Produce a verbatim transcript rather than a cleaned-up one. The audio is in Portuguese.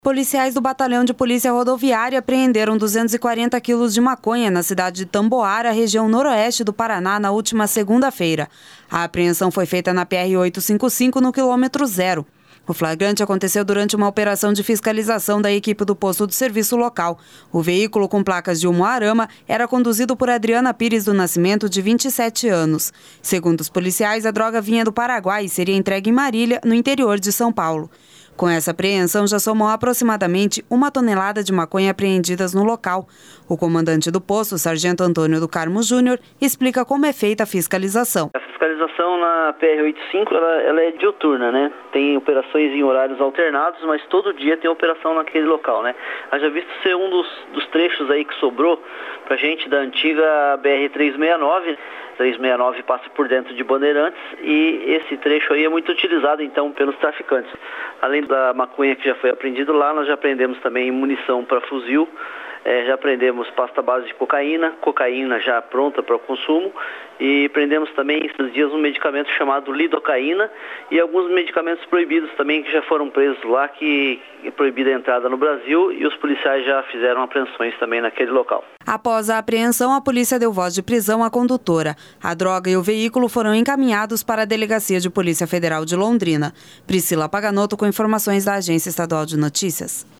Policiais do Batalhão de Polícia Rodoviária apreenderam duzentos e quarenta quilos de maconha na cidade de Tamboara, região noroeste do Paraná, na última segunda-feira. A apreensão foi feita na P R oitocentos e cinquenta e cinco, no quilômetro zero. O flagrante aconteceu durante uma operação de fiscalização da equipe do posto de serviço local. O veículo, com placas de Umuarama, era conduzido por Adriana Pires do Nascimento, de vinte e sete anos. Segundo os policiais, a droga vinha do Paraguai e seria entregue em Marília, no interior de São Paulo. Com essa apreensão, já somam aproximadamente uma tonelada de maconha apreendidas no local. O comandante do posto, Sargento Antônio do Carmo Júnior, explica como é feita a fiscalização. A fiscalização na P R oitocentos e cinquenta e cinco ela, ela é diuturna, né? Tem operações em horários alternados, mas todo dia tem operação naquele local, né? Haja visto ser um dos, dos trechos aí que sobrou pra gente da antiga B R trezentos e sessenta e nove. trezentos e sessenta e nove passa por dentro de Bandeirantes e esse trecho aí é muito utilizado então pelos traficantes. Além da maconha que já foi apreendido lá, nós já apreendemos também munição para fuzil, é, já apreendemos pasta base de cocaína, cocaína já pronta para o consumo e prendemos também esses dias um medicamento chamado lidocaína e alguns medicamentos proibidos também que já foram presos lá, que é proibida a entrada no Brasil e os policiais já fizeram apreensões também naquele local. Após a apreensão, a polícia deu voz de prisão à condutora. A droga e o veículo foram encaminhados para a Delegacia de Polícia Federal de Londrina. Priscila Paganoto com informações da Agência Estadual de Notícias.